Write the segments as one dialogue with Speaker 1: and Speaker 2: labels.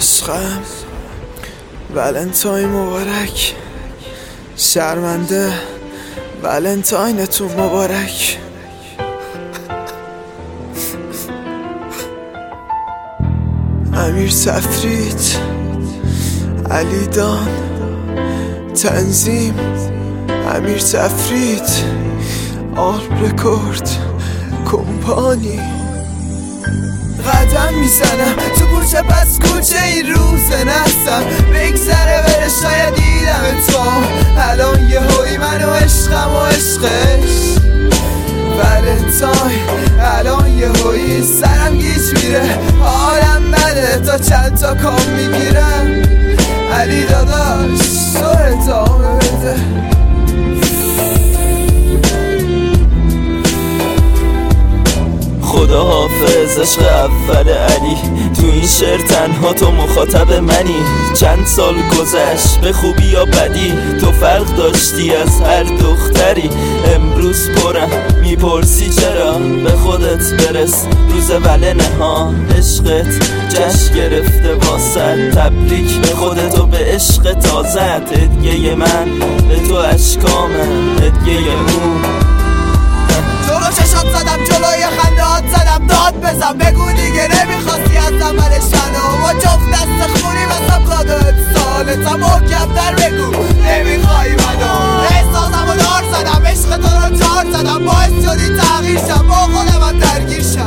Speaker 1: عشقم ولنتاین مبارک، شرمنده ولنتاینتون مبارک. امیر تفرید، علی دان، تنظیم امیر تفرید، آرم رکورد کمپانی. قدم میزنم تو کوچه پس کوچه این روز نستم بگذره بره شاید دیدم تو الان یه هایی من و عشقم و عشقش ولنتاین. الان یه هایی سرم گیج میره حالم بده تا چند تا کام میگیرم. علی داداش تو ادامه بده.
Speaker 2: خدا حافظ عشق اول علی، تو این شعر تنها تو مخاطب منی. چند سال گذشت به خوبی یا بدی، تو فرق داشتی از هر دختری. امروز پرم میپرسی چرا، به خودت برس روز ولنه ها. عشقت جشن گرفته واسه، تبریک به خودت و به عشق تازت. هدیه من به تو اشکامه، هدیه اون.
Speaker 1: جلو چشات زدم جلوی خندهات زدم داد بزن بگو دیگه نمیخواستی از اولش منو با جفت دست خونی بستم کادوت سالتم محکمتر بگو نمیخوای منو. احساسم و دار زدم عشق تو رو جار زدم باعث شدی تغییر شم با خودم درگیر شم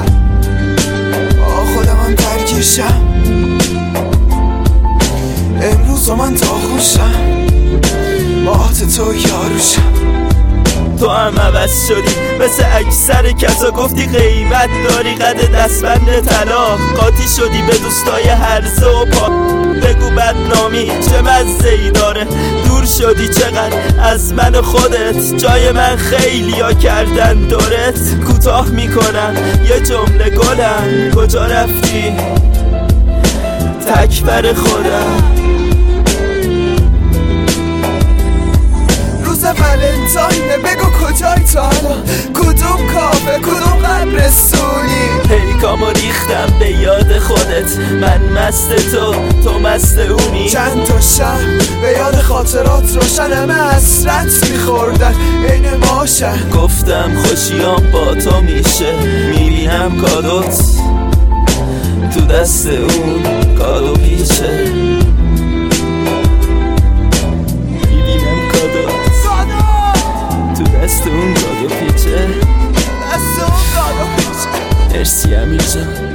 Speaker 1: امروز من تا خوشم باهات تو یاروشم.
Speaker 2: تو هم عوض شدی مثل اکثر کسا، گفتی غیبت داری قد دستبند طلا. قاطی شدی به دوستای هرزه و پا، بگو بدنامی چه مزه ای داره. دور شدی چقدر از من خودت، جای من خیلی ها کردن دورت. کوتاه میکنم یه جمله گلم، کجا رفتی تک بر خودم.
Speaker 1: ولنتاینه بگو کجای تو الان، کدوم کافه کدوم قبرستونی.
Speaker 2: پیکامو ریختم به یاد خودت، من مست تو مست اونی.
Speaker 1: چند تا شب به یاد خاطرات روشن همه حسرت میخوردن عین ماشن.
Speaker 2: گفتم خوشیام با تو میشه، میبینم کادوت تو دست اون کادو پیچه. دست اون کادو پیچه.
Speaker 1: مرسی امیر جان.